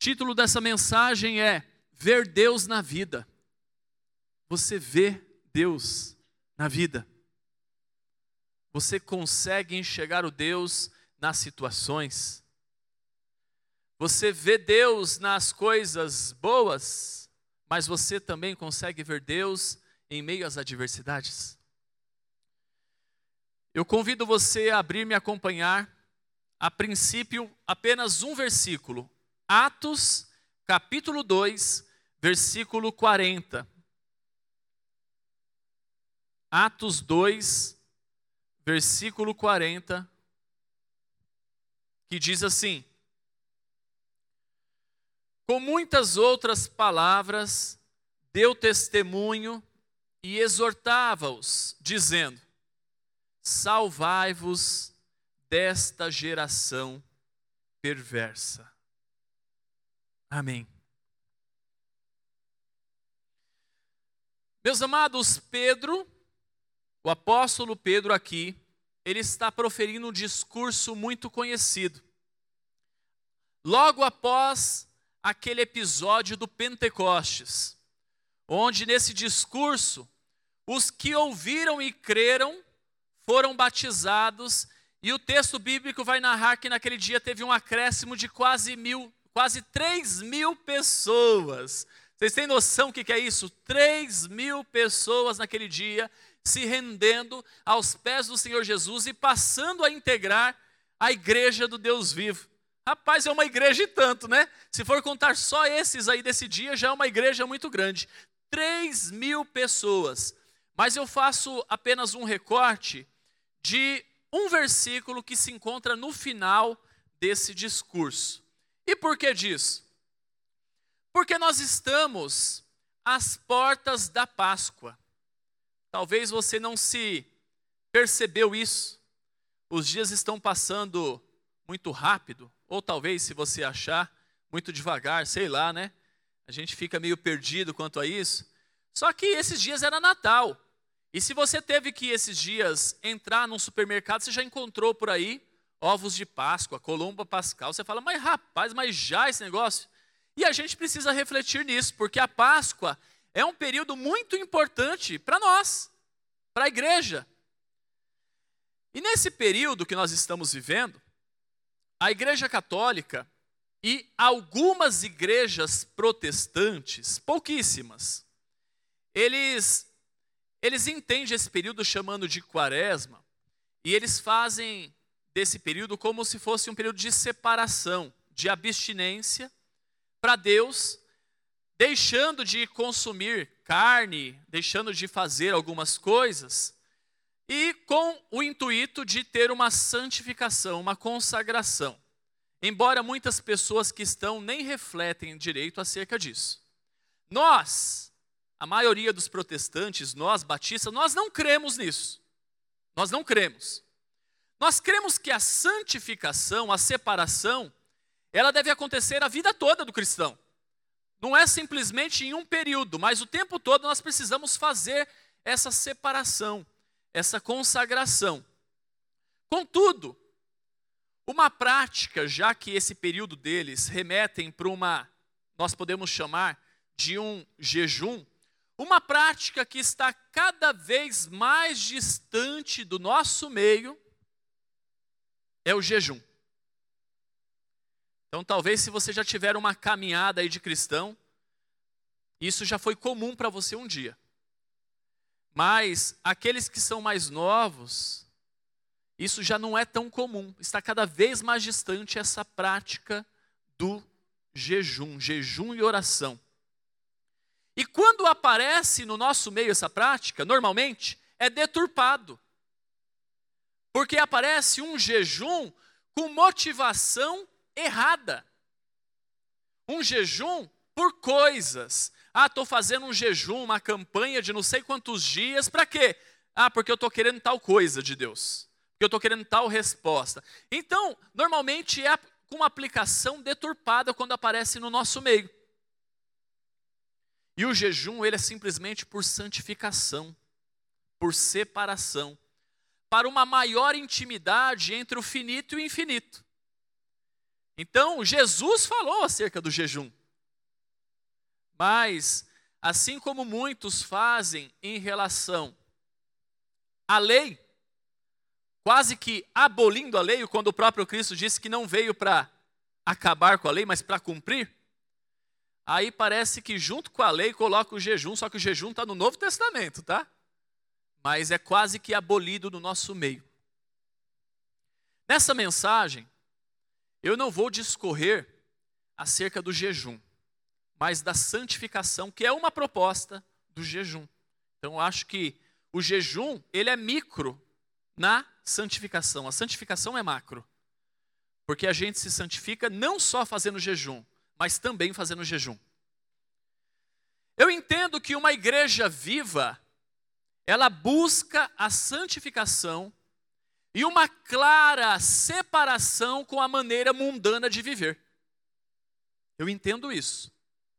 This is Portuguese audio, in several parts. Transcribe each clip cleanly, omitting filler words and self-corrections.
título dessa mensagem é Ver Deus na Vida. Você vê Deus na vida? Você consegue enxergar o Deus nas situações? Você vê Deus nas coisas boas, mas você também consegue ver Deus em meio às adversidades? Eu convido você a abrir e me acompanhar, a princípio, apenas um versículo. Atos, capítulo 2, versículo 40. Atos 2, versículo 40, que diz assim: com muitas outras palavras, deu testemunho e exortava-os, dizendo: salvai-vos desta geração perversa. Amém. Meus amados, Pedro, o apóstolo Pedro aqui, ele está proferindo um discurso muito conhecido. Logo após aquele episódio do Pentecostes, onde nesse discurso, os que ouviram e creram foram batizados, e o texto bíblico vai narrar que naquele dia teve um acréscimo de quase 3.000 pessoas. Vocês têm noção o que é isso? 3.000 pessoas naquele dia se rendendo aos pés do Senhor Jesus e passando a integrar a igreja do Deus vivo. Rapaz, é uma igreja e tanto, né? Se for contar só esses aí desse dia, já é uma igreja muito grande. 3.000 pessoas. Mas eu faço apenas um recorte de um versículo que se encontra no final desse discurso. E por que disso? Porque nós estamos às portas da Páscoa. Talvez você não se percebeu isso. Os dias estão passando muito rápido, ou talvez, se você achar, muito devagar, sei lá, né? A gente fica meio perdido quanto a isso. Só que esses dias era Natal. E se você teve que esses dias entrar num supermercado, você já encontrou por aí ovos de Páscoa, Colomba Pascal. Você fala, mas rapaz, mas já esse negócio? E a gente precisa refletir nisso, porque a Páscoa é um período muito importante para nós, para a igreja. E nesse período que nós estamos vivendo, a Igreja Católica e algumas igrejas protestantes, pouquíssimas, eles entendem esse período chamando de quaresma, e eles fazem desse período como se fosse um período de separação, de abstinência para Deus, deixando de consumir carne, deixando de fazer algumas coisas, e com o intuito de ter uma santificação, uma consagração. Embora muitas pessoas que estão nem refletem direito acerca disso. Nós, a maioria dos protestantes, nós batistas, nós não cremos nisso. Nós não cremos. Nós cremos que a santificação, a separação, ela deve acontecer a vida toda do cristão. Não é simplesmente em um período, mas o tempo todo nós precisamos fazer essa separação, essa consagração. Contudo, uma prática, já que esse período deles remetem para nós podemos chamar de um jejum, uma prática que está cada vez mais distante do nosso meio é o jejum. Então, talvez se você já tiver uma caminhada aí de cristão, isso já foi comum para você um dia. Mas aqueles que são mais novos, isso já não é tão comum. Está cada vez mais distante essa prática do jejum e oração. E quando aparece no nosso meio essa prática, normalmente é deturpado. Porque aparece um jejum com motivação errada. Um jejum por coisas. Estou fazendo um jejum, uma campanha de não sei quantos dias, para quê? Porque eu estou querendo tal coisa de Deus. Porque eu estou querendo tal resposta. Então, normalmente é com uma aplicação deturpada quando aparece no nosso meio. E o jejum, ele é simplesmente por santificação, por separação, para uma maior intimidade entre o finito e o infinito. Então, Jesus falou acerca do jejum. Mas, assim como muitos fazem em relação à lei, quase que abolindo a lei, quando o próprio Cristo disse que não veio para acabar com a lei, mas para cumprir, aí parece que junto com a lei coloca o jejum, só que o jejum está no Novo Testamento, tá? Mas é quase que abolido no nosso meio. Nessa mensagem, eu não vou discorrer acerca do jejum, mas da santificação, que é uma proposta do jejum. Então, eu acho que o jejum, ele é micro na santificação. A santificação é macro. Porque a gente se santifica não só fazendo jejum, mas também fazendo jejum. Eu entendo que uma igreja viva, ela busca a santificação e uma clara separação com a maneira mundana de viver. Eu entendo isso.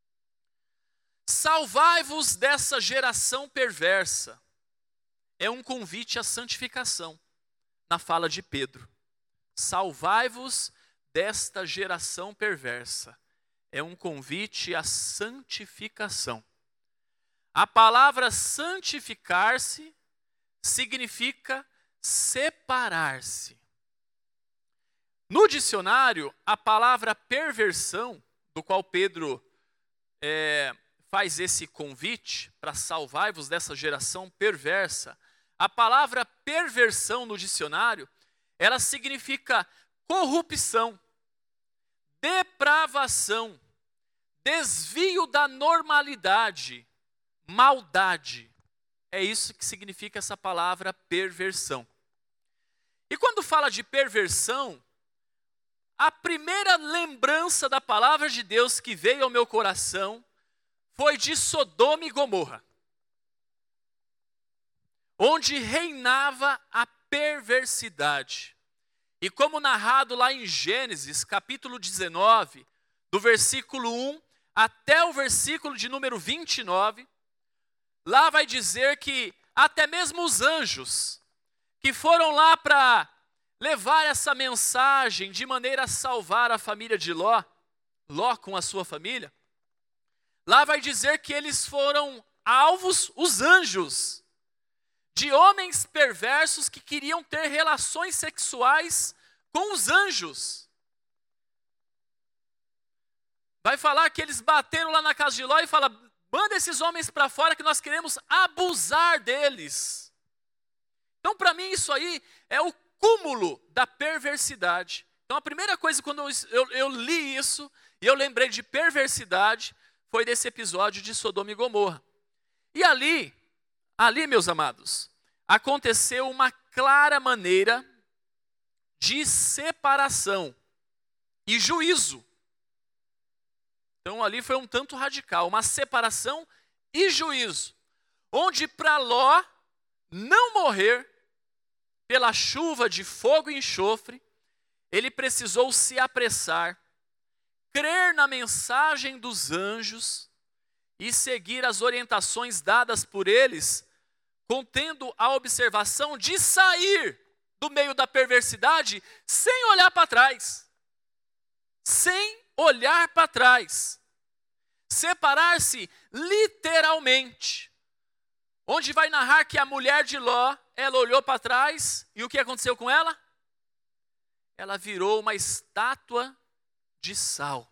Salvai-vos dessa geração perversa. É um convite à santificação, na fala de Pedro. Salvai-vos desta geração perversa. É um convite à santificação. A palavra santificar-se significa separar-se. No dicionário, a palavra perversão, do qual Pedro faz esse convite para salvar-vos dessa geração perversa, a palavra perversão no dicionário, ela significa corrupção, depravação, desvio da normalidade, maldade. É isso que significa essa palavra perversão. E quando fala de perversão, a primeira lembrança da palavra de Deus que veio ao meu coração foi de Sodoma e Gomorra, onde reinava a perversidade. E como narrado lá em Gênesis, capítulo 19, do versículo 1 até o versículo de número 29, lá vai dizer que até mesmo os anjos que foram lá para levar essa mensagem de maneira a salvar a família de Ló com a sua família, lá vai dizer que eles foram alvos, os anjos, de homens perversos que queriam ter relações sexuais com os anjos. Vai falar que eles bateram lá na casa de Ló e falaram: manda esses homens para fora que nós queremos abusar deles. Então, para mim, isso aí é o cúmulo da perversidade. Então, a primeira coisa, quando eu li isso, e eu lembrei de perversidade, foi desse episódio de Sodoma e Gomorra. E ali, meus amados, aconteceu uma clara maneira de separação e juízo. Então, ali foi um tanto radical, uma separação e juízo, onde para Ló não morrer pela chuva de fogo e enxofre, ele precisou se apressar, crer na mensagem dos anjos e seguir as orientações dadas por eles, contendo a observação de sair do meio da perversidade sem olhar para trás. Sem olhar para trás. Separar-se literalmente. Onde vai narrar que a mulher de Ló, ela olhou para trás e o que aconteceu com ela? Ela virou uma estátua de sal.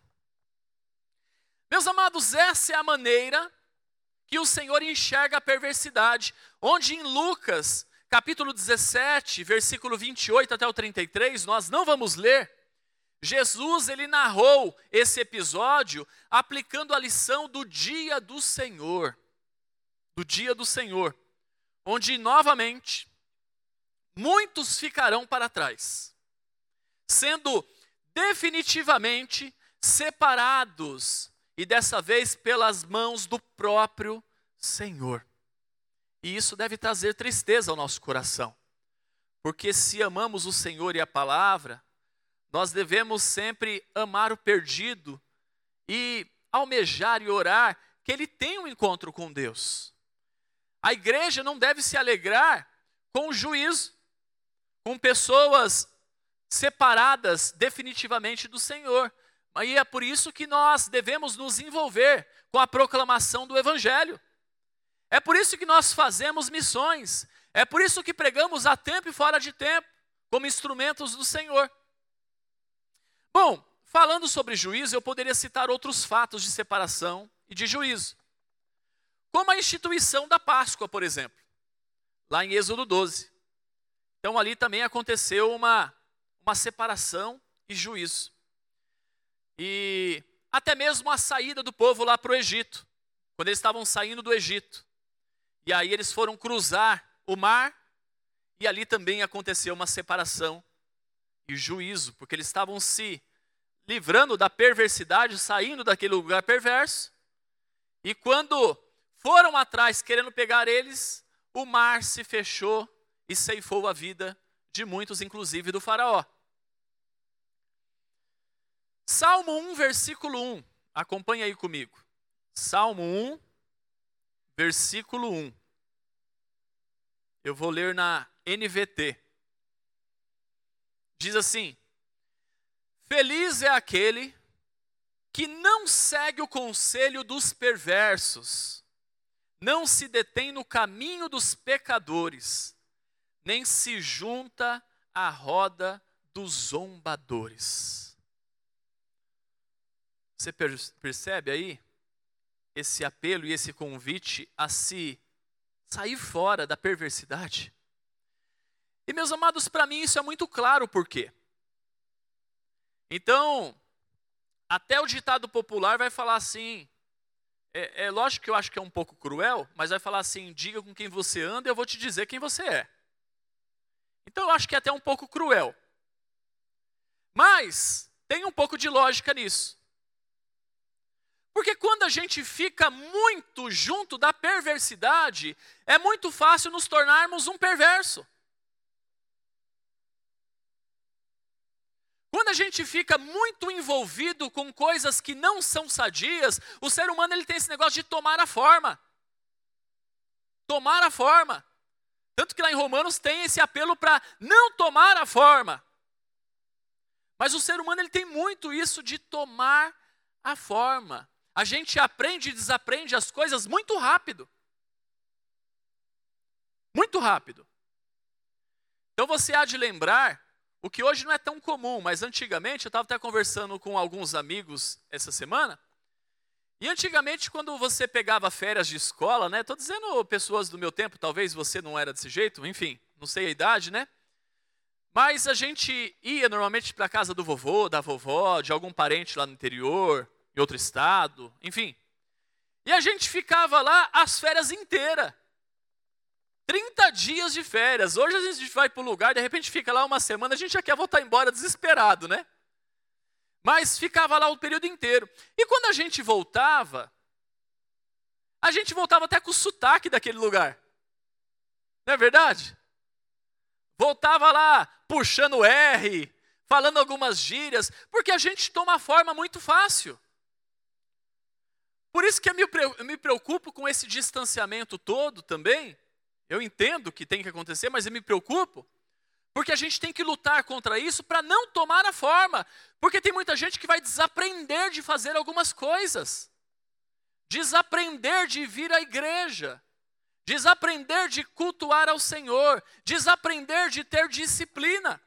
Meus amados, essa é a maneira que o Senhor enxerga a perversidade. Onde em Lucas, capítulo 17, versículo 28 até o 33, nós não vamos ler, Jesus, ele narrou esse episódio aplicando a lição do dia do Senhor. Do dia do Senhor. Onde, novamente, muitos ficarão para trás, sendo definitivamente separados, e dessa vez pelas mãos do próprio Senhor. E isso deve trazer tristeza ao nosso coração, porque se amamos o Senhor e a palavra, nós devemos sempre amar o perdido e almejar e orar que ele tenha um encontro com Deus. A igreja não deve se alegrar com o juízo, com pessoas separadas definitivamente do Senhor. E é por isso que nós devemos nos envolver com a proclamação do Evangelho. É por isso que nós fazemos missões. É por isso que pregamos a tempo e fora de tempo, como instrumentos do Senhor. Bom, falando sobre juízo, eu poderia citar outros fatos de separação e de juízo. Como a instituição da Páscoa, por exemplo, lá em Êxodo 12. Então ali também aconteceu uma separação e juízo. E até mesmo a saída do povo lá para o Egito, quando eles estavam saindo do Egito. E aí eles foram cruzar o mar, e ali também aconteceu uma separação e juízo, porque eles estavam se livrando da perversidade, saindo daquele lugar perverso, e quando foram atrás querendo pegar eles, o mar se fechou e ceifou a vida de muitos, inclusive do faraó. Salmo 1, versículo 1, acompanha aí comigo. Salmo 1, versículo 1. Eu vou ler na NVT. Diz assim: feliz é aquele que não segue o conselho dos perversos, não se detém no caminho dos pecadores, nem se junta à roda dos zombadores. Você percebe aí esse apelo e esse convite a se sair fora da perversidade? E meus amados, para mim isso é muito claro por quê. Então, até o ditado popular vai falar assim, é lógico que eu acho que é um pouco cruel, mas vai falar assim, diga com quem você anda, eu vou te dizer quem você é. Então eu acho que é até um pouco cruel. Mas tem um pouco de lógica nisso. Porque quando a gente fica muito junto da perversidade, é muito fácil nos tornarmos um perverso. Quando a gente fica muito envolvido com coisas que não são sadias, o ser humano ele tem esse negócio de tomar a forma. Tomar a forma. Tanto que lá em Romanos tem esse apelo para não tomar a forma. Mas o ser humano ele tem muito isso de tomar a forma. A gente aprende e desaprende as coisas muito rápido. Muito rápido. Então você há de lembrar, o que hoje não é tão comum, mas antigamente, eu estava até conversando com alguns amigos essa semana, e antigamente quando você pegava férias de escola, né, estou dizendo pessoas do meu tempo, talvez você não era desse jeito, enfim, não sei a idade, né? Mas a gente ia normalmente para a casa do vovô, da vovó, de algum parente lá no interior, em outro estado, enfim. E a gente ficava lá as férias inteiras. 30 dias de férias. Hoje a gente vai para o lugar, de repente fica lá uma semana, a gente já quer voltar embora desesperado, né? Mas ficava lá o período inteiro. E quando a gente voltava até com o sotaque daquele lugar. Não é verdade? Voltava lá puxando R, falando algumas gírias, porque a gente toma a forma muito fácil. Por isso que eu me preocupo com esse distanciamento todo também. Eu entendo que tem que acontecer, mas eu me preocupo, porque a gente tem que lutar contra isso para não tomar a forma. Porque tem muita gente que vai desaprender de fazer algumas coisas. Desaprender de vir à igreja. Desaprender de cultuar ao Senhor. Desaprender de ter disciplina.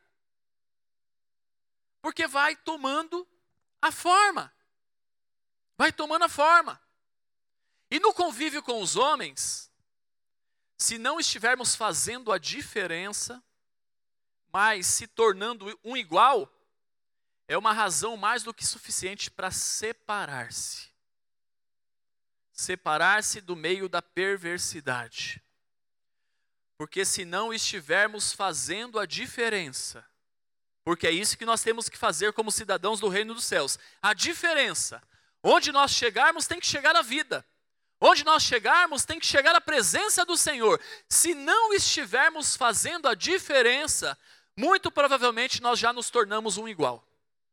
Porque vai tomando a forma. Vai tomando a forma. E no convívio com os homens, se não estivermos fazendo a diferença, mas se tornando um igual, é uma razão mais do que suficiente para separar-se. Separar-se do meio da perversidade. Porque se não estivermos fazendo a diferença, porque é isso que nós temos que fazer como cidadãos do reino dos céus, a diferença. Onde nós chegarmos tem que chegar a vida. Onde nós chegarmos tem que chegar a presença do Senhor. Se não estivermos fazendo a diferença, muito provavelmente nós já nos tornamos um igual.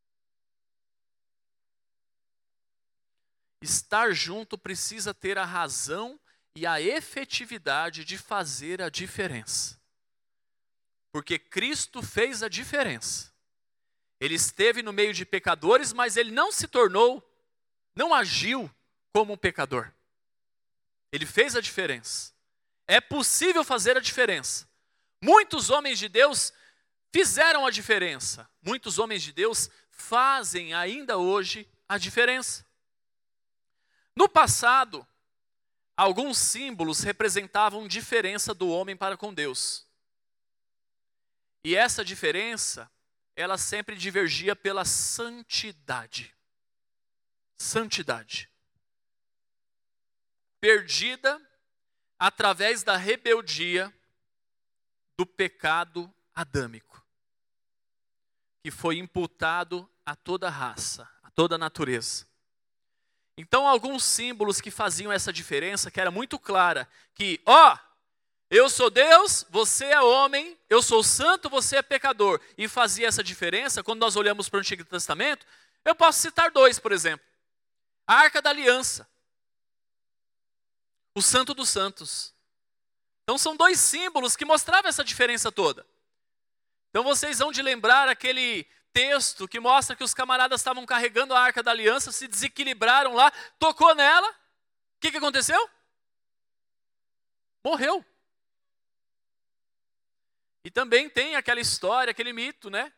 Estar junto precisa ter a razão e a efetividade de fazer a diferença. Porque Cristo fez a diferença. Ele esteve no meio de pecadores, mas ele não se tornou, não agiu como um pecador. Ele fez a diferença. É possível fazer a diferença. Muitos homens de Deus fizeram a diferença. Muitos homens de Deus fazem ainda hoje a diferença. No passado, alguns símbolos representavam diferença do homem para com Deus. E essa diferença, ela sempre divergia pela santidade. Santidade. Perdida através da rebeldia do pecado adâmico, que foi imputado a toda raça, a toda natureza. Então, alguns símbolos que faziam essa diferença, que era muito clara, que, eu sou Deus, você é homem, eu sou santo, você é pecador, e fazia essa diferença, quando nós olhamos para o Antigo Testamento, eu posso citar dois, por exemplo. A Arca da Aliança, o Santo dos Santos. Então são dois símbolos que mostravam essa diferença toda. Então vocês vão de lembrar aquele texto que mostra que os camaradas estavam carregando a Arca da Aliança, se desequilibraram lá, tocou nela, o que aconteceu? Morreu. E também tem aquela história, aquele mito, né?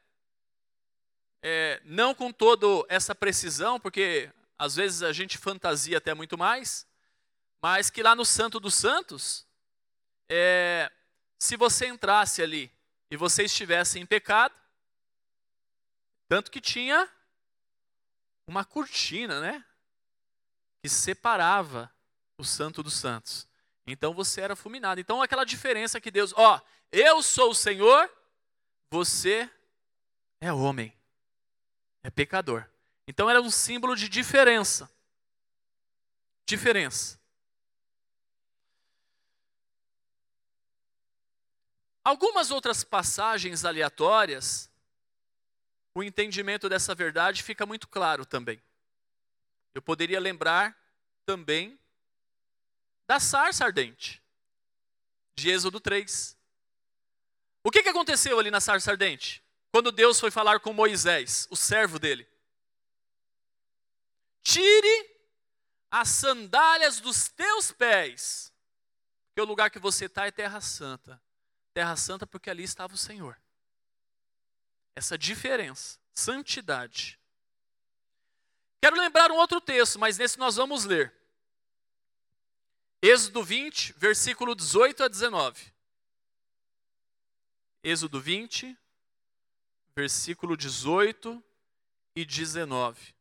Não com toda essa precisão, porque às vezes a gente fantasia até muito mais, mas que lá no Santo dos Santos, se você entrasse ali e você estivesse em pecado, tanto que tinha uma cortina, né? Que separava o Santo dos Santos. Então você era fulminado. Então aquela diferença que Deus, eu sou o Senhor, você é homem, é pecador. Então era um símbolo de diferença. Diferença. Algumas outras passagens aleatórias, o entendimento dessa verdade fica muito claro também. Eu poderia lembrar também da sarça ardente, de Êxodo 3. O que aconteceu ali na sarça ardente? Quando Deus foi falar com Moisés, o servo dele. Tire as sandálias dos teus pés, porque o lugar que você está é terra santa. Terra santa porque ali estava o Senhor. Essa diferença, santidade. Quero lembrar um outro texto, mas nesse nós vamos ler. Êxodo 20, versículo 18 a 19. Êxodo 20, versículo 18 e 19.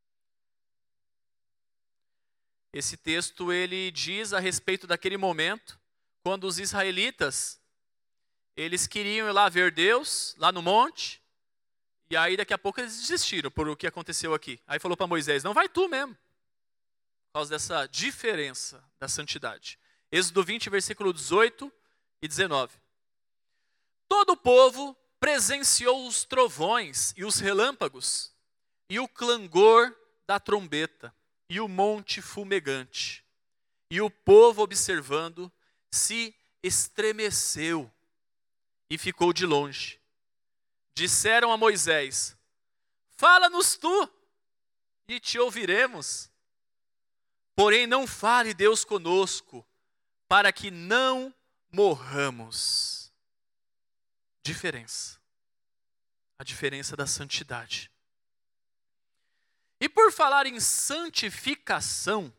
Esse texto ele diz a respeito daquele momento, quando os israelitas, eles queriam ir lá ver Deus, lá no monte, e aí daqui a pouco eles desistiram por o que aconteceu aqui. Aí falou para Moisés, não vai tu mesmo, por causa dessa diferença da santidade. Êxodo 20, versículo 18 e 19. Todo o povo presenciou os trovões e os relâmpagos, e o clangor da trombeta, e o monte fumegante. E o povo, observando, se estremeceu e ficou de longe. Disseram a Moisés, fala-nos tu, e te ouviremos. Porém não fale Deus conosco, para que não morramos. Diferença. A diferença da santidade. E por falar em santificação,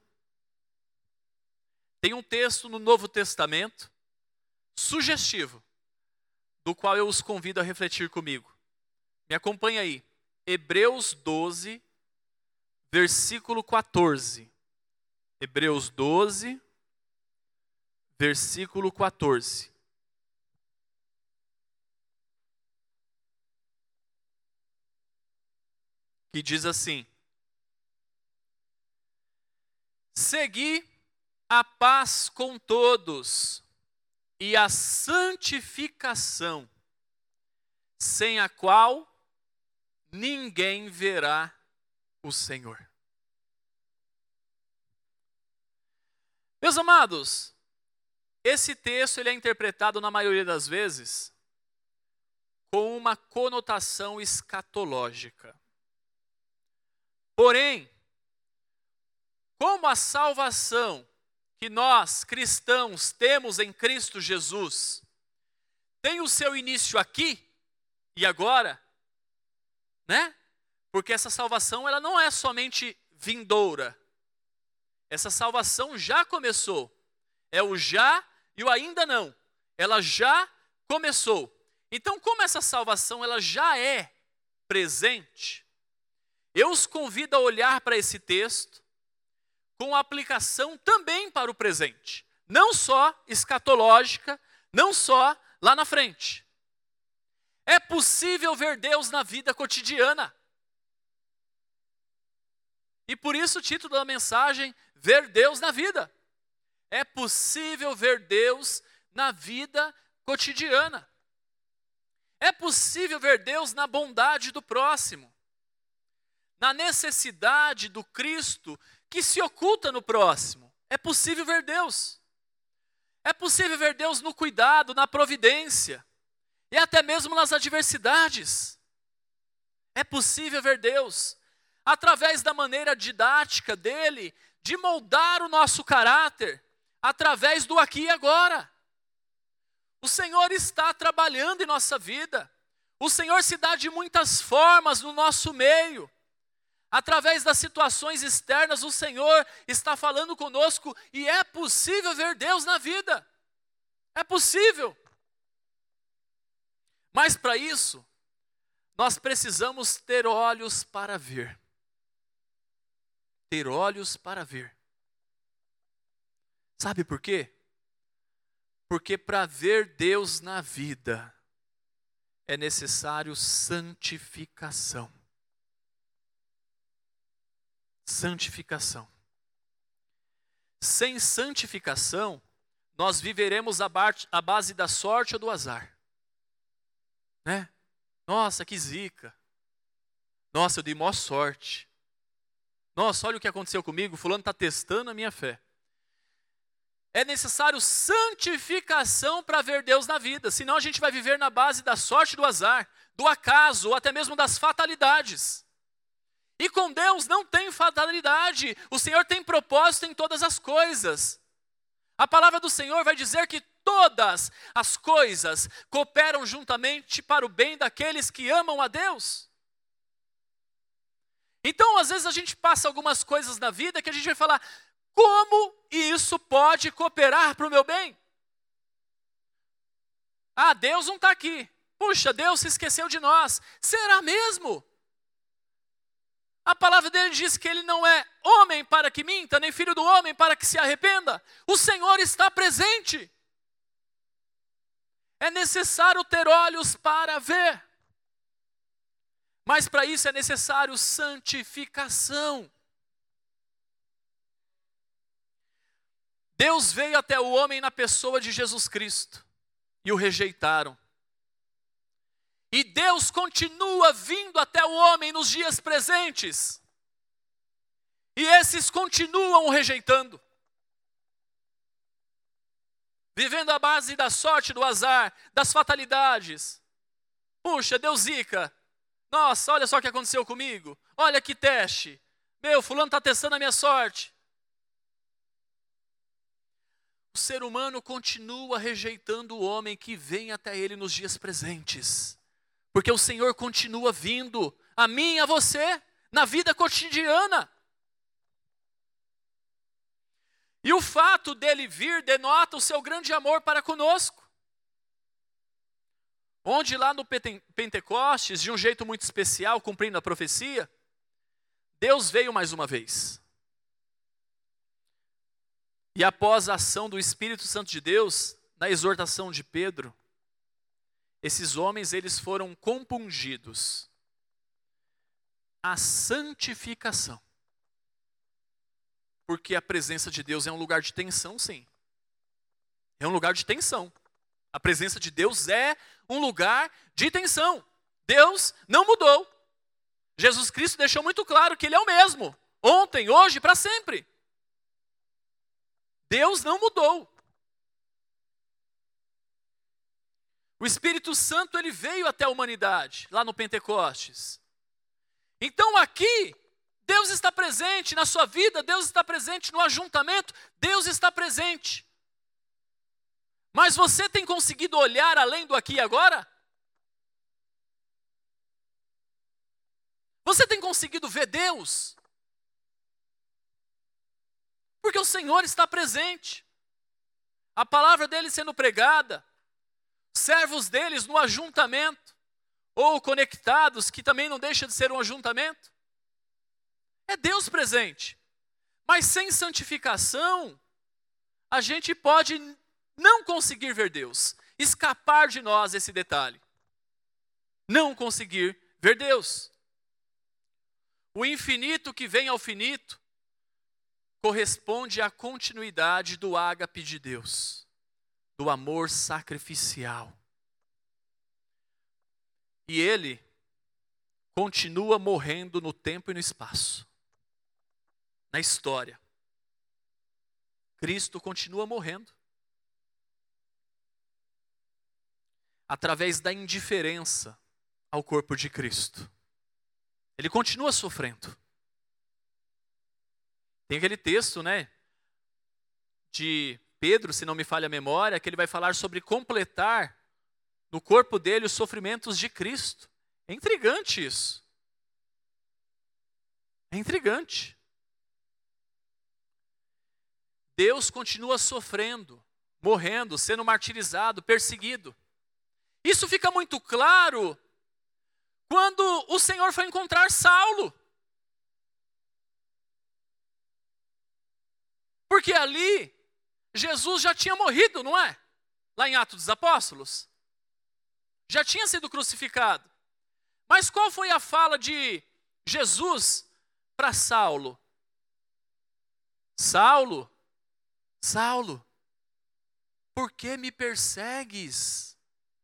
tem um texto no Novo Testamento, sugestivo, do qual eu os convido a refletir comigo. Me acompanha aí. Hebreus 12, versículo 14. Hebreus 12, versículo 14. Que diz assim: segui a paz com todos e a santificação, sem a qual ninguém verá o Senhor. Meus amados, esse texto ele é interpretado na maioria das vezes com uma conotação escatológica. Porém, como a salvação que nós, cristãos, temos em Cristo Jesus, tem o seu início aqui e agora, né? Porque essa salvação ela não é somente vindoura. Essa salvação já começou. É o já e o ainda não. Ela já começou. Então, como essa salvação ela já é presente, eu os convido a olhar para esse texto com aplicação também para o presente. Não só escatológica, não só lá na frente. É possível ver Deus na vida cotidiana. E por isso o título da mensagem, Ver Deus na Vida. É possível ver Deus na vida cotidiana. É possível ver Deus na bondade do próximo. Na necessidade do Cristo que se oculta no próximo. É possível ver Deus. É possível ver Deus no cuidado, na providência. E até mesmo nas adversidades. É possível ver Deus através da maneira didática dele de moldar o nosso caráter, através do aqui e agora. O Senhor está trabalhando em nossa vida. O Senhor se dá de muitas formas no nosso meio. Através das situações externas, o Senhor está falando conosco e é possível ver Deus na vida. É possível. Mas para isso, nós precisamos ter olhos para ver. Ter olhos para ver. Sabe por quê? Porque para ver Deus na vida é necessário santificação. Santificação. Sem santificação, nós viveremos à base da sorte ou do azar. Né? Nossa, que zica. Nossa, eu dei maior sorte. Nossa, olha o que aconteceu comigo, fulano está testando a minha fé. É necessário santificação para ver Deus na vida, senão a gente vai viver na base da sorte e do azar, do acaso, ou até mesmo das fatalidades. E com Deus não tem fatalidade, o Senhor tem propósito em todas as coisas. A palavra do Senhor vai dizer que todas as coisas cooperam juntamente para o bem daqueles que amam a Deus. Então, às vezes a gente passa algumas coisas na vida que a gente vai falar, como isso pode cooperar para o meu bem? Ah, Deus não está aqui. Puxa, Deus se esqueceu de nós. Será mesmo? A palavra dele diz que ele não é homem para que minta, nem filho do homem para que se arrependa. O Senhor está presente. É necessário ter olhos para ver. Mas para isso é necessário santificação. Deus veio até o homem na pessoa de Jesus Cristo e o rejeitaram. E Deus continua vindo até o homem nos dias presentes. E esses continuam o rejeitando. Vivendo à base da sorte, do azar, das fatalidades. Puxa, deu zica. Nossa, olha só o que aconteceu comigo. Olha que teste. Meu, fulano está testando a minha sorte. O ser humano continua rejeitando o homem que vem até ele nos dias presentes. Porque o Senhor continua vindo a mim e a você na vida cotidiana. E o fato dele vir denota o seu grande amor para conosco. Onde lá no Pentecostes, de um jeito muito especial, cumprindo a profecia, Deus veio mais uma vez. E após a ação do Espírito Santo de Deus, na exortação de Pedro, esses homens eles foram compungidos à santificação. Porque a presença de Deus é um lugar de tensão, sim. É um lugar de tensão. A presença de Deus é um lugar de tensão. Deus não mudou. Jesus Cristo deixou muito claro que Ele é o mesmo. Ontem, hoje, para sempre. Deus não mudou. O Espírito Santo, ele veio até a humanidade, lá no Pentecostes. Então aqui, Deus está presente na sua vida, Deus está presente no ajuntamento, Deus está presente. Mas você tem conseguido olhar além do aqui e agora? Você tem conseguido ver Deus? Porque o Senhor está presente. A palavra dele sendo pregada, servos deles no ajuntamento, ou conectados, que também não deixa de ser um ajuntamento. É Deus presente. Mas sem santificação, a gente pode não conseguir ver Deus, escapar de nós esse detalhe. Não conseguir ver Deus. O infinito que vem ao finito corresponde à continuidade do ágape de Deus, do amor sacrificial. E ele continua morrendo no tempo e no espaço, na história. Cristo continua morrendo. Através da indiferença ao corpo de Cristo. Ele continua sofrendo. Tem aquele texto, né, de Pedro, se não me falha a memória, que ele vai falar sobre completar no corpo dele os sofrimentos de Cristo. É intrigante isso. É intrigante. Deus continua sofrendo, morrendo, sendo martirizado, perseguido. Isso fica muito claro quando o Senhor foi encontrar Saulo. Porque ali, Jesus já tinha morrido, não é? Lá em Atos dos Apóstolos. Já tinha sido crucificado. Mas qual foi a fala de Jesus para Saulo? Saulo, Saulo, por que me persegues?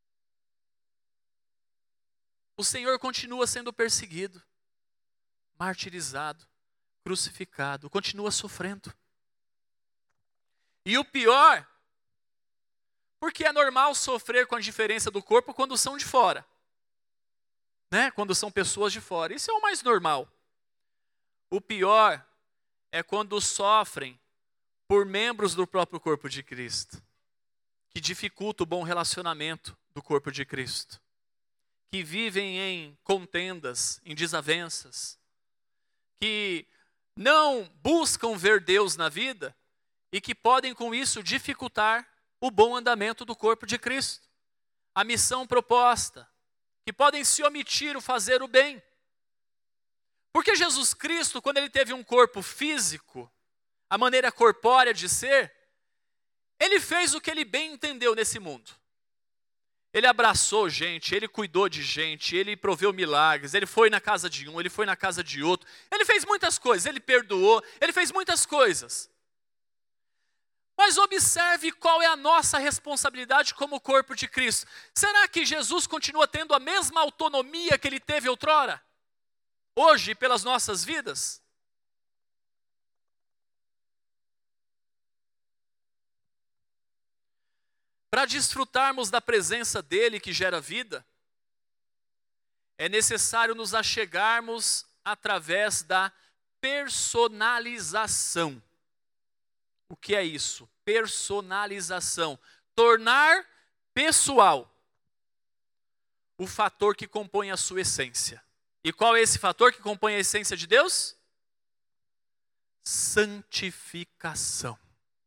O Senhor continua sendo perseguido, martirizado, crucificado, continua sofrendo. E o pior, porque é normal sofrer com a diferença do corpo quando são de fora, né? Quando são pessoas de fora, isso é o mais normal. O pior é quando sofrem por membros do próprio corpo de Cristo, que dificulta o bom relacionamento do corpo de Cristo, que vivem em contendas, em desavenças, que não buscam ver Deus na vida e que podem com isso dificultar o bom andamento do corpo de Cristo, a missão proposta, que podem se omitir o fazer o bem. Porque Jesus Cristo, quando ele teve um corpo físico, a maneira corpórea de ser, ele fez o que ele bem entendeu nesse mundo. Ele abraçou gente, ele cuidou de gente, ele proveu milagres, ele foi na casa de um, ele foi na casa de outro. Ele fez muitas coisas, ele perdoou, ele fez muitas coisas. Mas observe qual é a nossa responsabilidade como corpo de Cristo. Será que Jesus continua tendo a mesma autonomia que ele teve outrora? Hoje, pelas nossas vidas? Para desfrutarmos da presença dele que gera vida, é necessário nos achegarmos através da personalização. O que é isso? Personalização. Tornar pessoal o fator que compõe a sua essência. E qual é esse fator que compõe a essência de Deus? Santificação.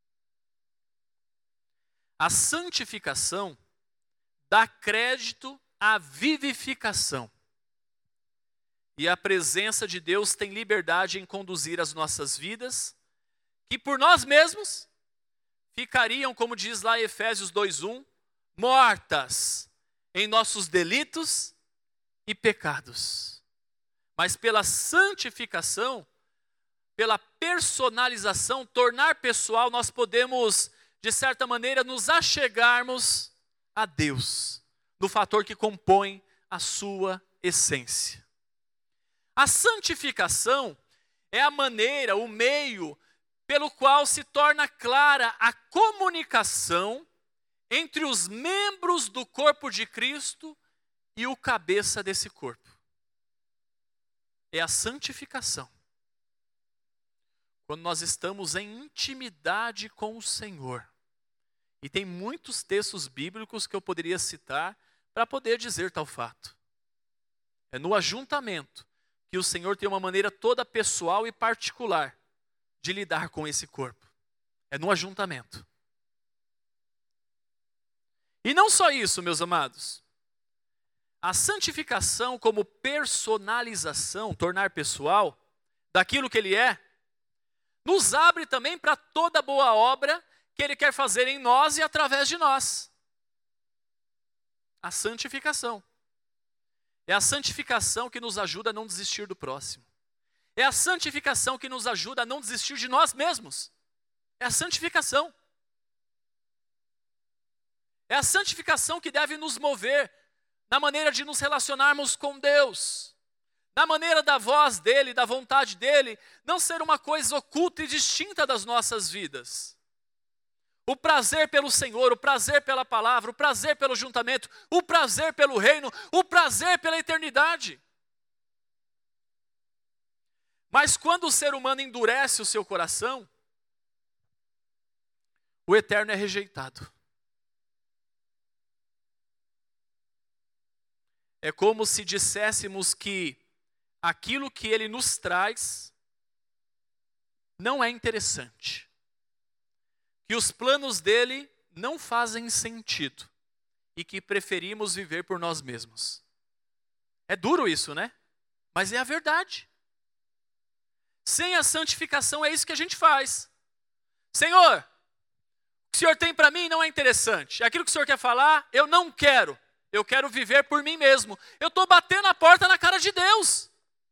A santificação dá crédito à vivificação. E a presença de Deus tem liberdade em conduzir as nossas vidas, que por nós mesmos ficariam, como diz lá Efésios 2:1, mortas em nossos delitos e pecados. Mas pela santificação, pela personalização, tornar pessoal, nós podemos, de certa maneira, nos achegarmos a Deus, no fator que compõe a sua essência. A santificação é a maneira, o meio, pelo qual se torna clara a comunicação entre os membros do corpo de Cristo e o cabeça desse corpo. É a santificação. Quando nós estamos em intimidade com o Senhor. E tem muitos textos bíblicos que eu poderia citar para poder dizer tal fato. É no ajuntamento que o Senhor tem uma maneira toda pessoal e particular de lidar com esse corpo. É no ajuntamento. E não só isso, meus amados. A santificação como personalização, tornar pessoal, daquilo que Ele é, nos abre também para toda boa obra que Ele quer fazer em nós e através de nós. A santificação. É a santificação que nos ajuda a não desistir do próximo. É a santificação que nos ajuda a não desistir de nós mesmos. É a santificação. É a santificação que deve nos mover na maneira de nos relacionarmos com Deus. Na maneira da voz dEle, da vontade dEle, não ser uma coisa oculta e distinta das nossas vidas. O prazer pelo Senhor, o prazer pela palavra, o prazer pelo juntamento, o prazer pelo reino, o prazer pela eternidade. Mas quando o ser humano endurece o seu coração, o eterno é rejeitado. É como se disséssemos que aquilo que Ele nos traz não é interessante. Que os planos dEle não fazem sentido. E que preferimos viver por nós mesmos. É duro isso, né? Mas é a verdade. Sem a santificação é isso que a gente faz. Senhor, o que o Senhor tem para mim não é interessante. Aquilo que o Senhor quer falar, eu não quero. Eu quero viver por mim mesmo. Eu estou batendo a porta na cara de Deus.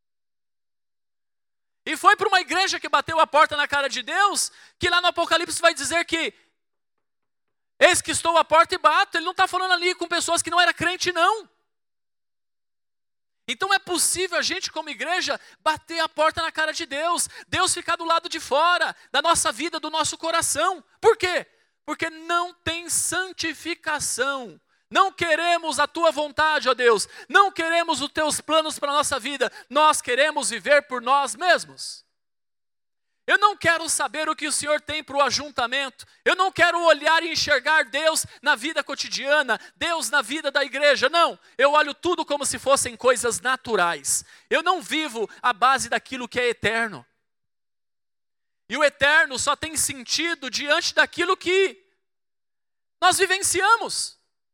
E foi para uma igreja que bateu a porta na cara de Deus, que lá no Apocalipse vai dizer que eis que estou à porta e bato. Ele não está falando ali com pessoas que não eram crente, não. Então é possível a gente como igreja bater a porta na cara de Deus. Deus ficar do lado de fora, da nossa vida, do nosso coração. Por quê? Porque não tem santificação. Não queremos a tua vontade, ó Deus. Não queremos os teus planos para a nossa vida. Nós queremos viver por nós mesmos. Eu não quero saber o que o Senhor tem para o ajuntamento. Eu não quero olhar e enxergar Deus na vida cotidiana, Deus na vida da igreja. Não, eu olho tudo como se fossem coisas naturais. Eu não vivo à base daquilo que é eterno. E o eterno só tem sentido diante daquilo que nós vivenciamos.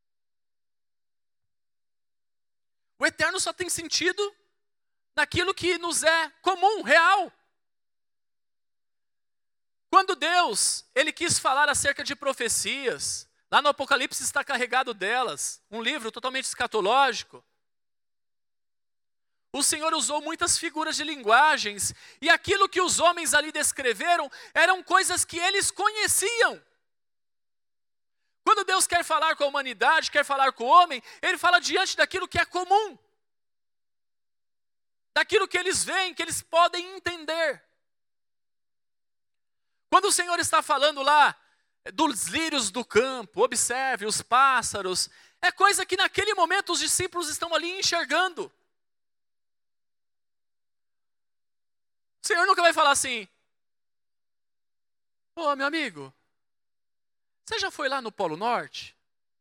O eterno só tem sentido naquilo que nos é comum, real. Quando Deus, Ele quis falar acerca de profecias, lá no Apocalipse está carregado delas, um livro totalmente escatológico. O Senhor usou muitas figuras de linguagens, e aquilo que os homens ali descreveram eram coisas que eles conheciam. Quando Deus quer falar com a humanidade, quer falar com o homem, Ele fala diante daquilo que é comum. Daquilo que eles veem, que eles podem entender. Quando o Senhor está falando lá dos lírios do campo, observe os pássaros, é coisa que naquele momento os discípulos estão ali enxergando. O Senhor nunca vai falar assim: ô meu amigo, você já foi lá no Polo Norte?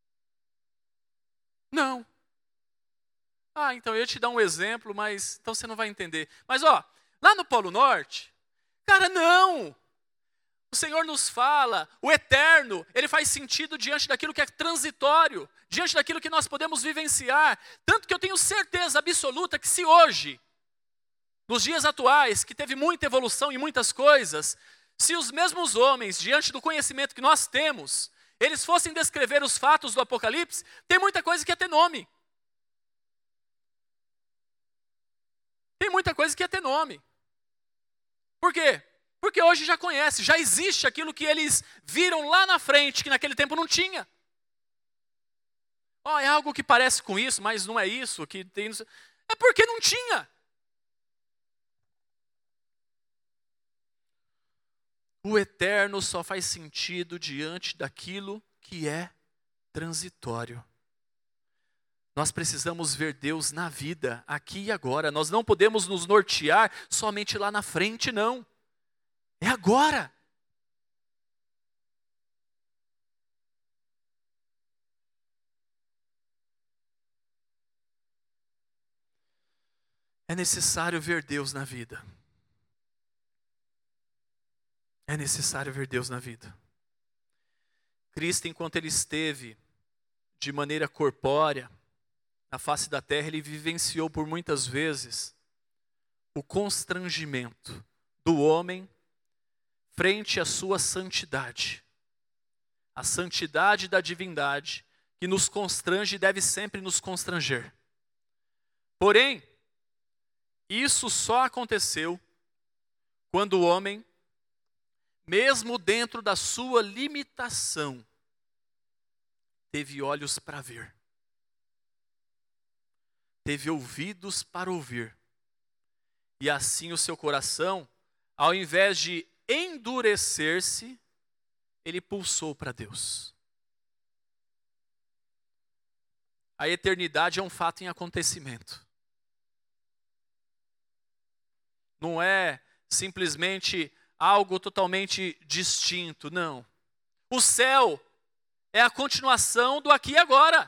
Não. Ah, então eu ia te dar um exemplo, mas então você não vai entender. Mas ó, lá no Polo Norte, cara, não. O Senhor nos fala, o eterno, Ele faz sentido diante daquilo que é transitório, diante daquilo que nós podemos vivenciar. Tanto que eu tenho certeza absoluta que se hoje, nos dias atuais, que teve muita evolução em muitas coisas, se os mesmos homens, diante do conhecimento que nós temos, eles fossem descrever os fatos do Apocalipse, tem muita coisa que ia ter nome. Tem muita coisa que ia ter nome. Por quê? Porque hoje já conhece, já existe aquilo que eles viram lá na frente, que naquele tempo não tinha. É algo que parece com isso, mas não é isso. Que tem... É porque não tinha. O eterno só faz sentido diante daquilo que é transitório. Nós precisamos ver Deus na vida, aqui e agora. Nós não podemos nos nortear somente lá na frente, não. É agora. É necessário ver Deus na vida. É necessário ver Deus na vida. Cristo, enquanto ele esteve de maneira corpórea na face da terra, ele vivenciou por muitas vezes o constrangimento do homem frente à sua santidade. A santidade da divindade que nos constrange e deve sempre nos constranger. Porém, isso só aconteceu quando o homem, mesmo dentro da sua limitação, teve olhos para ver, teve ouvidos para ouvir, e assim o seu coração, ao invés de endurecer-se, ele pulsou para Deus. A eternidade é um fato em acontecimento. Não é simplesmente algo totalmente distinto, não. O céu é a continuação do aqui e agora.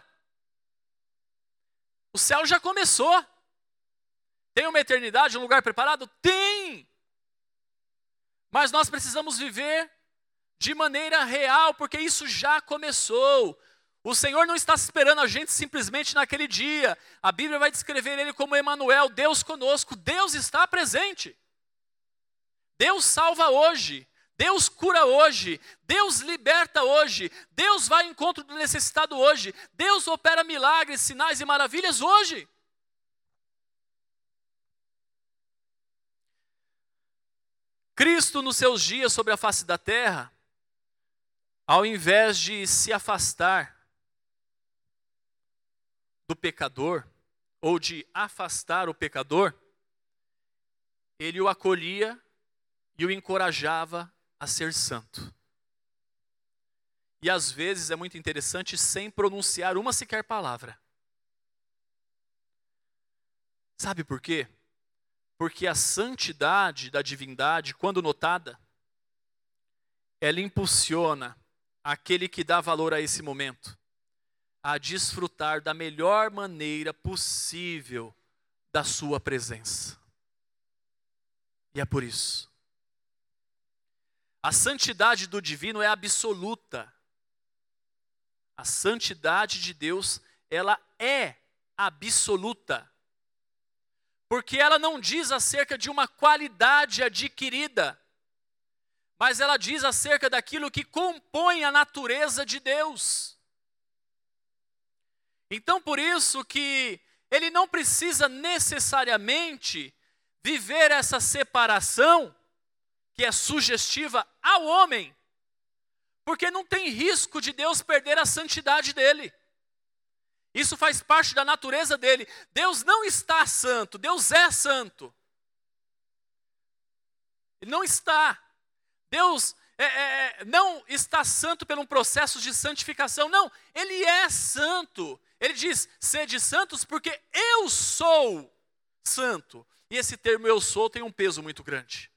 O céu já começou. Tem uma eternidade, um lugar preparado? Tem! Mas nós precisamos viver de maneira real, porque isso já começou. O Senhor não está esperando a gente simplesmente naquele dia. A Bíblia vai descrever Ele como Emanuel, Deus conosco. Deus está presente. Deus salva hoje. Deus cura hoje. Deus liberta hoje. Deus vai ao encontro do necessitado hoje. Deus opera milagres, sinais e maravilhas hoje. Cristo, nos seus dias sobre a face da terra, ao invés de se afastar do pecador, ou de afastar o pecador, ele o acolhia e o encorajava a ser santo. E às vezes é muito interessante, sem pronunciar uma sequer palavra. Sabe por quê? Porque a santidade da divindade, quando notada, ela impulsiona aquele que dá valor a esse momento a desfrutar da melhor maneira possível da sua presença. E é por isso. A santidade do divino é absoluta. A santidade de Deus, ela é absoluta. Porque ela não diz acerca de uma qualidade adquirida, mas ela diz acerca daquilo que compõe a natureza de Deus. Então, por isso que ele não precisa necessariamente viver essa separação, que é sugestiva ao homem, porque não tem risco de Deus perder a santidade dele. Isso faz parte da natureza dele. Deus não está santo, Deus é santo. Ele não está. Deus não está santo por um processo de santificação, não. Ele é santo. Ele diz, sede santos porque eu sou santo. E esse termo eu sou tem um peso muito grande.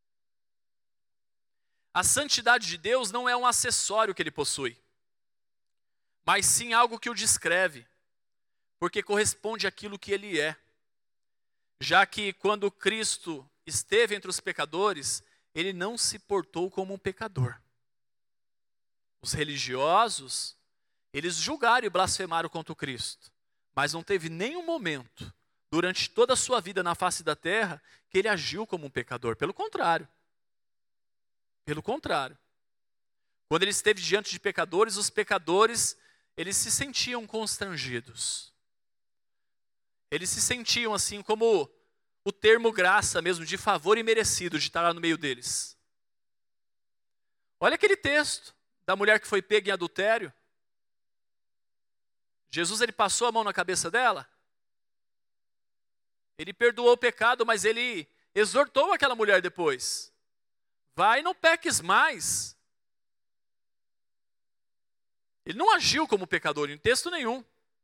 A santidade de Deus não é um acessório que ele possui, mas sim algo que o descreve, porque corresponde àquilo que ele é. Já que quando Cristo esteve entre os pecadores, ele não se portou como um pecador. Os religiosos, eles julgaram e blasfemaram contra o Cristo, mas não teve nenhum momento, durante toda a sua vida na face da terra, que ele agiu como um pecador. Pelo contrário. Pelo contrário. Quando ele esteve diante de pecadores, os pecadores, eles se sentiam constrangidos. Eles se sentiam assim como o termo graça mesmo, de favor imerecido de estar lá no meio deles. Olha aquele texto da mulher que foi pega em adultério. Jesus, ele passou a mão na cabeça dela. Ele perdoou o pecado, mas ele exortou aquela mulher depois. Vai, não peques mais. Ele não agiu como pecador em texto nenhum.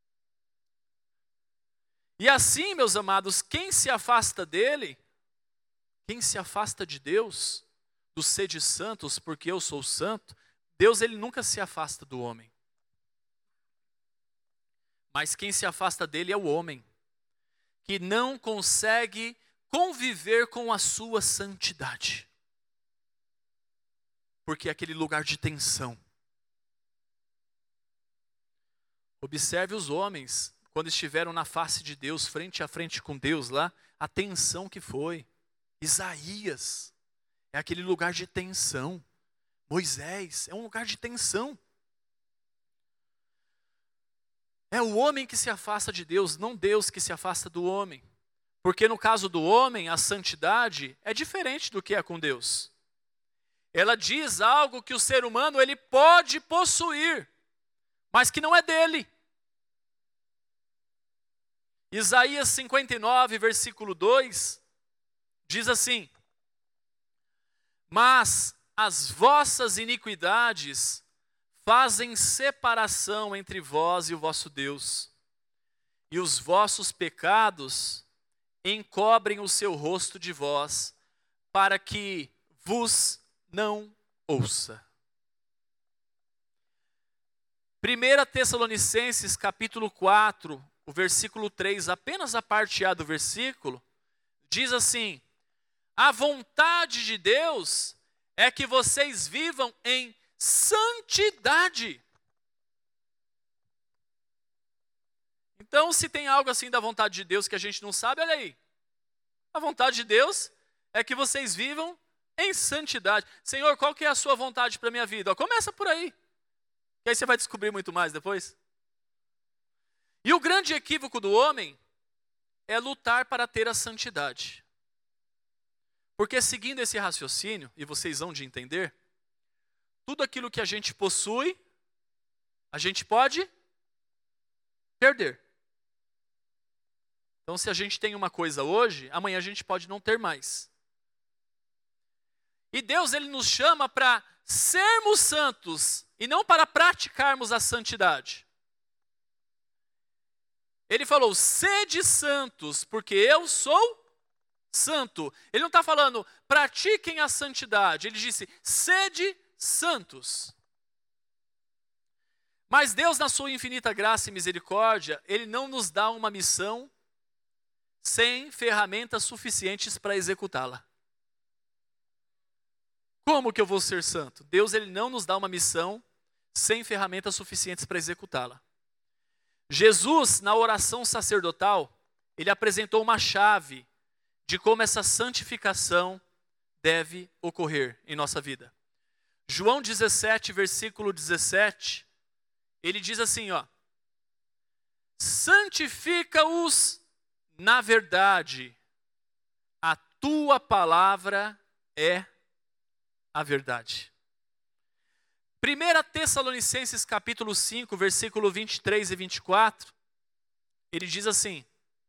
E assim, meus amados, quem se afasta dele, quem se afasta de Deus, do sede santos, porque eu sou santo, Deus ele nunca se afasta do homem. Mas quem se afasta dele é o homem, que não consegue conviver com a sua santidade. Porque é aquele lugar de tensão. Observe os homens, quando estiveram na face de Deus, frente a frente com Deus lá, a tensão que foi. Isaías é aquele lugar de tensão. Moisés é um lugar de tensão. É o homem que se afasta de Deus, não Deus que se afasta do homem. Porque no caso do homem, a santidade é diferente do que é com Deus. Ela diz algo que o ser humano ele pode possuir, mas que não é dele. Isaías 59, versículo 2, diz assim: mas as vossas iniquidades fazem separação entre vós e o vosso Deus, e os vossos pecados encobrem o seu rosto de vós, para que vos não ouça. 1 Tessalonicenses capítulo 4, o versículo 3, apenas a parte A do versículo, diz assim: a vontade de Deus é que vocês vivam em santidade. Então, se tem algo assim da vontade de Deus que a gente não sabe, olha aí. A vontade de Deus é que vocês vivam em santidade. Senhor, qual que é a sua vontade para a minha vida? Começa por aí. Que aí você vai descobrir muito mais depois. E o grande equívoco do homem é lutar para ter a santidade. Porque seguindo esse raciocínio, e vocês vão de entender, tudo aquilo que a gente possui, a gente pode perder. Então, se a gente tem uma coisa hoje, amanhã a gente pode não ter mais. E Deus, ele nos chama para sermos santos e não para praticarmos a santidade. Ele falou, sede santos, porque eu sou santo. Ele não está falando, pratiquem a santidade. Ele disse, sede santos. Mas Deus, na sua infinita graça e misericórdia, ele não nos dá uma missão sem ferramentas suficientes para executá-la. Como que eu vou ser santo? Deus, ele não nos dá uma missão sem ferramentas suficientes para executá-la. Jesus, na oração sacerdotal, ele apresentou uma chave de como essa santificação deve ocorrer em nossa vida. João 17, versículo 17, ele diz assim, ó: santifica-os na verdade, a tua palavra é a verdade. 1 Tessalonicenses capítulo 5, versículo 23 e 24, ele diz assim: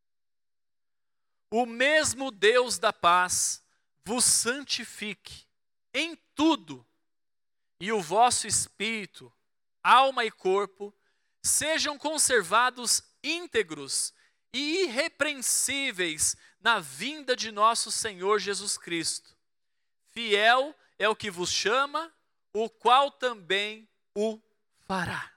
o mesmo Deus da paz vos santifique em tudo, e o vosso espírito, alma e corpo sejam conservados íntegros e irrepreensíveis na vinda de nosso Senhor Jesus Cristo. Fiel é o que vos chama, o qual também o fará.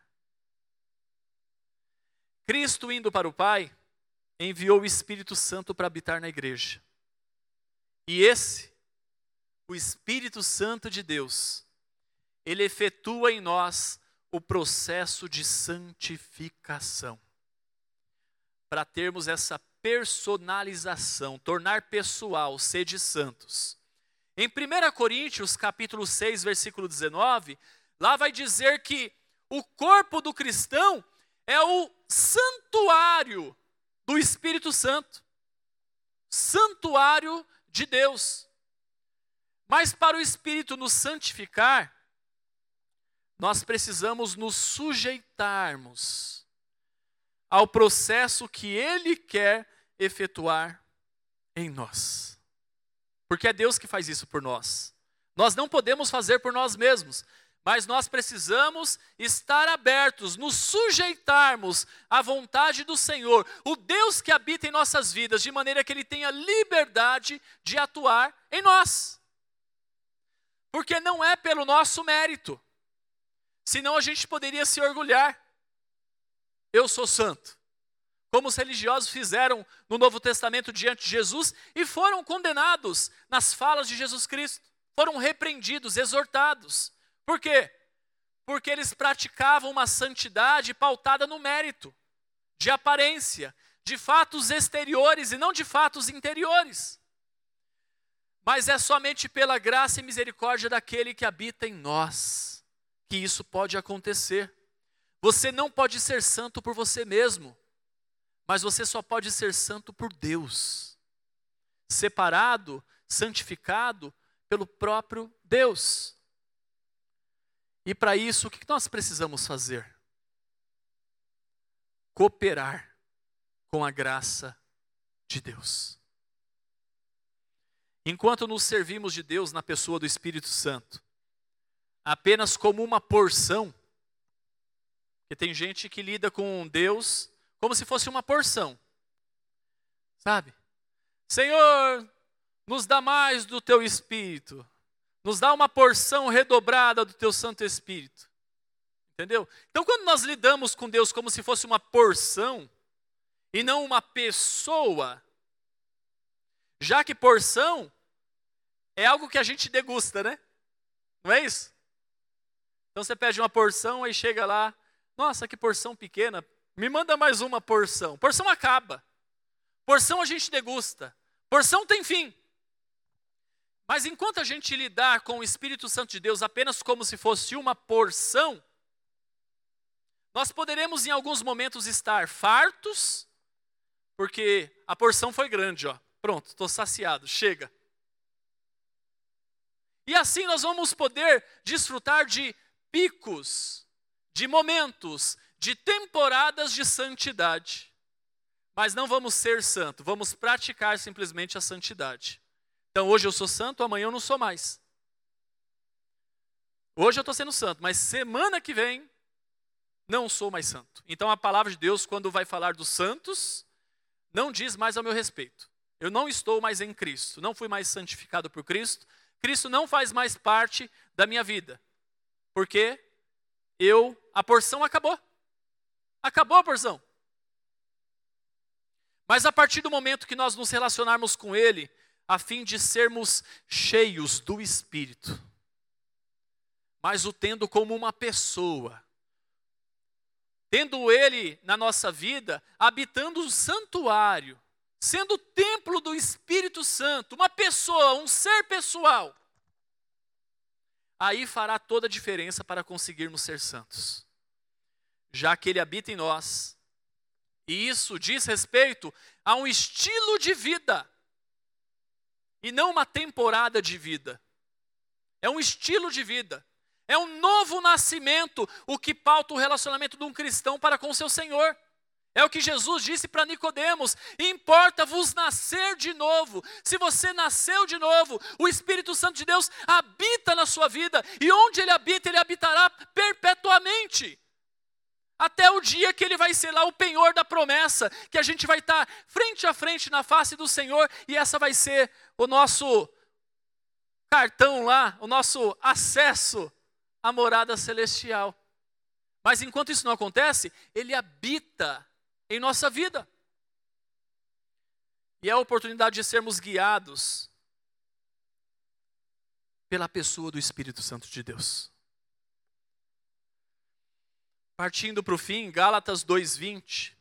Cristo, indo para o Pai, enviou o Espírito Santo para habitar na igreja. E esse, o Espírito Santo de Deus, ele efetua em nós o processo de santificação. Para termos essa personalização, tornar pessoal, sede santos. Em 1 Coríntios, capítulo 6, versículo 19, lá vai dizer que o corpo do cristão é o santuário do Espírito Santo. Santuário de Deus. Mas para o Espírito nos santificar, nós precisamos nos sujeitarmos ao processo que Ele quer efetuar em nós. Porque é Deus que faz isso por nós. Nós não podemos fazer por nós mesmos, Mas nós precisamos estar abertos, nos sujeitarmos à vontade do Senhor, o Deus que habita em nossas vidas, de maneira que Ele tenha liberdade de atuar em nós. Porque não é pelo nosso mérito, senão a gente poderia se orgulhar. Eu sou santo, como os religiosos fizeram no Novo Testamento diante de Jesus e foram condenados nas falas de Jesus Cristo. Foram repreendidos, exortados. Por quê? Porque eles praticavam uma santidade pautada no mérito, de aparência, de fatos exteriores e não de fatos interiores. Mas é somente pela graça e misericórdia daquele que habita em nós que isso pode acontecer. Você não pode ser santo por você mesmo, mas você só pode ser santo por Deus. Separado, santificado pelo próprio Deus. E para isso, o que nós precisamos fazer? Cooperar com a graça de Deus. Enquanto nos servimos de Deus na pessoa do Espírito Santo, apenas como uma porção, porque tem gente que lida com Deus como se fosse uma porção, sabe? Senhor, nos dá mais do teu Espírito, nos dá uma porção redobrada do teu Santo Espírito, entendeu? Então quando nós lidamos com Deus como se fosse uma porção, e não uma pessoa, já que porção é algo que a gente degusta, né? Não é isso? Então você pede uma porção, aí chega lá, nossa, que porção pequena, me manda mais uma porção. Porção acaba. Porção a gente degusta. Porção tem fim. Mas enquanto a gente lidar com o Espírito Santo de Deus apenas como se fosse uma porção, nós poderemos em alguns momentos estar fartos, porque a porção foi grande, ó. Pronto, estou saciado, chega. E assim nós vamos poder desfrutar de picos, de momentos, de temporadas de santidade. Mas não vamos ser santos, vamos praticar simplesmente a santidade. Então hoje eu sou santo, amanhã eu não sou mais. Hoje eu estou sendo santo, mas semana que vem não sou mais santo. Então a palavra de Deus, quando vai falar dos santos, não diz mais ao meu respeito. Eu não estou mais em Cristo, não fui mais santificado por Cristo. Cristo não faz mais parte da minha vida. Porque a porção acabou. Acabou a porção. Mas a partir do momento que nós nos relacionarmos com Ele, a fim de sermos cheios do Espírito, mas o tendo como uma pessoa, tendo Ele na nossa vida, habitando o santuário, sendo o templo do Espírito Santo, uma pessoa, um ser pessoal, aí fará toda a diferença para conseguirmos ser santos. Já que Ele habita em nós, e isso diz respeito a um estilo de vida, e não uma temporada de vida. É um estilo de vida. É um novo nascimento, o que pauta o relacionamento de um cristão para com seu Senhor. É o que Jesus disse para Nicodemos: importa-vos nascer de novo. Se você nasceu de novo, o Espírito Santo de Deus habita na sua vida, e onde Ele habita, Ele habitará perpetuamente. Até o dia que Ele vai ser lá o penhor da promessa, que a gente vai estar frente a frente na face do Senhor, e essa vai ser o nosso cartão lá, o nosso acesso à morada celestial. Mas enquanto isso não acontece, Ele habita em nossa vida. E é a oportunidade de sermos guiados pela pessoa do Espírito Santo de Deus. Partindo para o fim, Gálatas 2:20,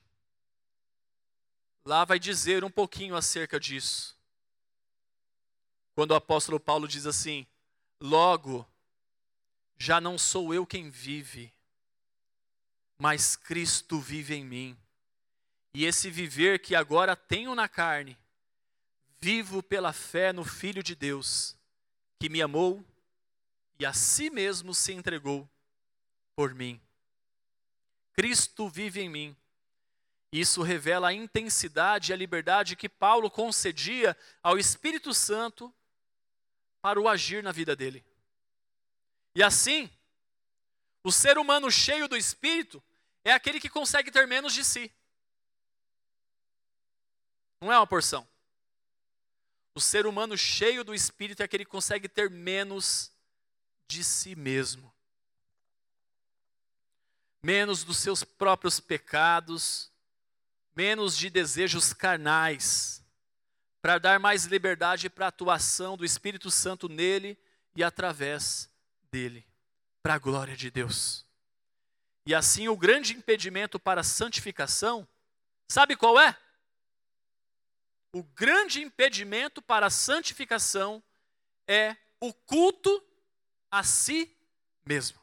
lá vai dizer um pouquinho acerca disso. Quando o apóstolo Paulo diz assim: logo, já não sou eu quem vive, mas Cristo vive em mim. E esse viver que agora tenho na carne, vivo pela fé no Filho de Deus, que me amou e a si mesmo se entregou por mim. Cristo vive em mim. Isso revela a intensidade e a liberdade que Paulo concedia ao Espírito Santo para o agir na vida dele. E assim, O ser humano cheio do Espírito é aquele que consegue ter menos de si. Não é uma porção. O ser humano cheio do Espírito é aquele que consegue ter menos de si mesmo. Menos dos seus próprios pecados, menos de desejos carnais, para dar mais liberdade para a atuação do Espírito Santo nele e através dele, para a glória de Deus. E assim o grande impedimento para a santificação, sabe qual é? O grande impedimento para a santificação é o culto a si mesmo.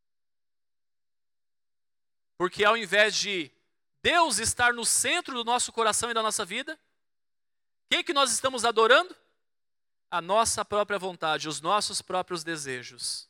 Porque ao invés de Deus estar no centro do nosso coração e da nossa vida, quem que nós estamos adorando? A nossa própria vontade, os nossos próprios desejos.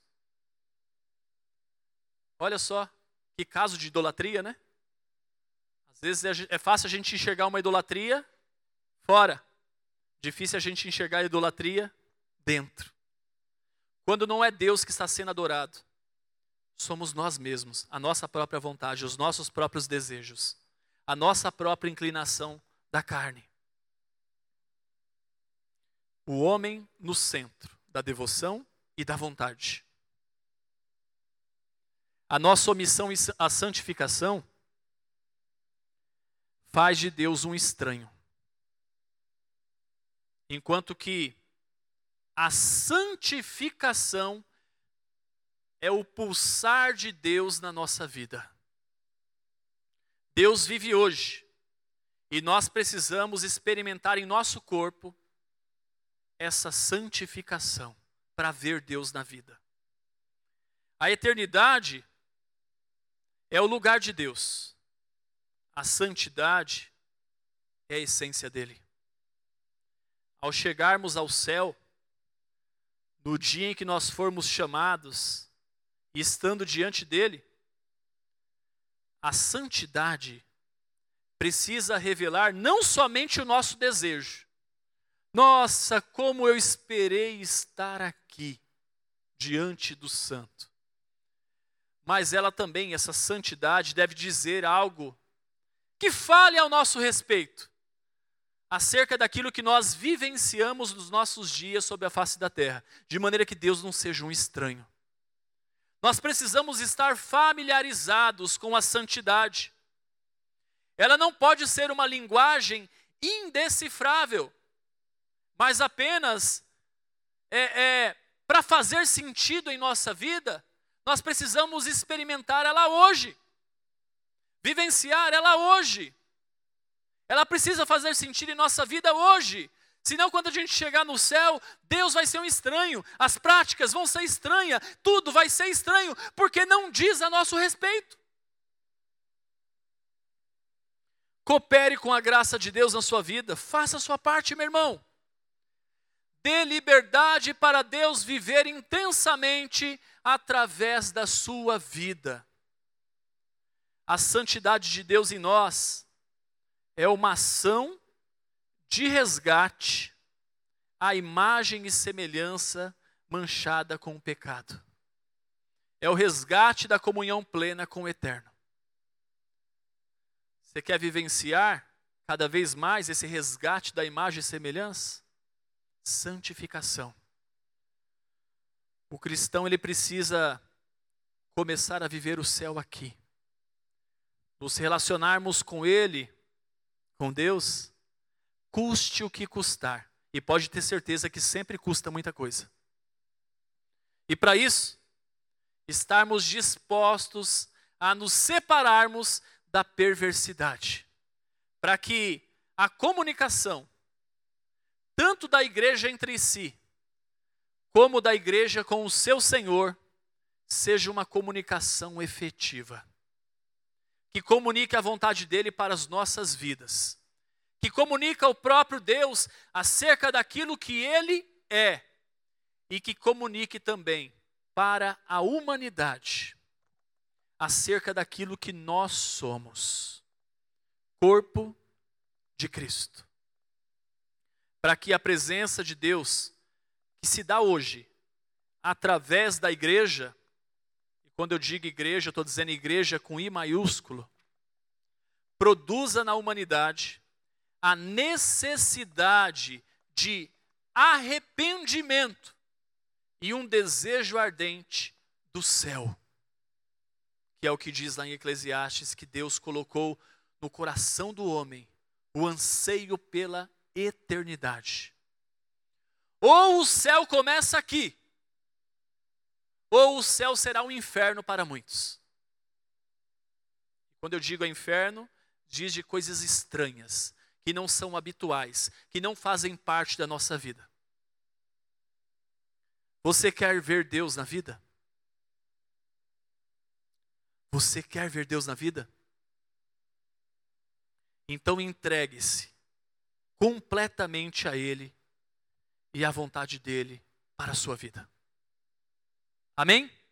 Olha só, que caso de idolatria, né? Às vezes é fácil a gente enxergar uma idolatria fora. Difícil a gente enxergar a idolatria dentro. Quando não é Deus que está sendo adorado, somos nós mesmos, a nossa própria vontade, os nossos próprios desejos, a nossa própria inclinação da carne. O homem no centro da devoção e da vontade. A nossa omissão à santificação faz de Deus um estranho. Enquanto que a santificação é o pulsar de Deus na nossa vida. Deus vive hoje e nós precisamos experimentar em nosso corpo essa santificação para ver Deus na vida. A eternidade é o lugar de Deus. A santidade é a essência dele. Ao chegarmos ao céu, no dia em que nós formos chamados, e estando diante dele, a santidade precisa revelar não somente o nosso desejo. Nossa, como eu esperei estar aqui, diante do santo. Mas ela também, essa santidade, deve dizer algo que fale ao nosso respeito, acerca daquilo que nós vivenciamos nos nossos dias sobre a face da terra, de maneira que Deus não seja um estranho. Nós precisamos estar familiarizados com a santidade. Ela não pode ser uma linguagem indecifrável, mas apenas para fazer sentido em nossa vida, nós precisamos experimentar ela hoje, vivenciar ela hoje. Ela precisa fazer sentido em nossa vida hoje. Senão, quando a gente chegar no céu, Deus vai ser um estranho. As práticas vão ser estranhas. Tudo vai ser estranho, porque não diz a nosso respeito. Coopere com a graça de Deus na sua vida. Faça a sua parte, meu irmão. Dê liberdade para Deus viver intensamente através da sua vida. A santidade de Deus em nós é uma ação de resgate à imagem e semelhança manchada com o pecado. É o resgate da comunhão plena com o Eterno. Você quer vivenciar cada vez mais esse resgate da imagem e semelhança? Santificação. O cristão, ele precisa começar a viver o céu aqui. Nos relacionarmos com Ele, com Deus, custe o que custar. E pode ter certeza que sempre custa muita coisa. E para isso, estarmos dispostos a nos separarmos da perversidade. Para que a comunicação, tanto da igreja entre si, como da igreja com o seu Senhor, seja uma comunicação efetiva. Que comunique a vontade dele para as nossas vidas. Que comunica o próprio Deus acerca daquilo que ele é. E que comunique também para a humanidade acerca daquilo que nós somos. Corpo de Cristo. Para que a presença de Deus, que se dá hoje, através da igreja, e quando eu digo igreja, eu estou dizendo igreja com I maiúsculo, produza na humanidade a necessidade de arrependimento e um desejo ardente do céu, que é o que diz lá em Eclesiastes, que Deus colocou no coração do homem o anseio pela eternidade. Ou o céu começa aqui, ou o céu será um inferno para muitos. Quando eu digo inferno, diz de coisas estranhas, que não são habituais, que não fazem parte da nossa vida. Você quer ver Deus na vida? Você quer ver Deus na vida? Então entregue-se completamente a Ele e à vontade dEle para a sua vida. Amém?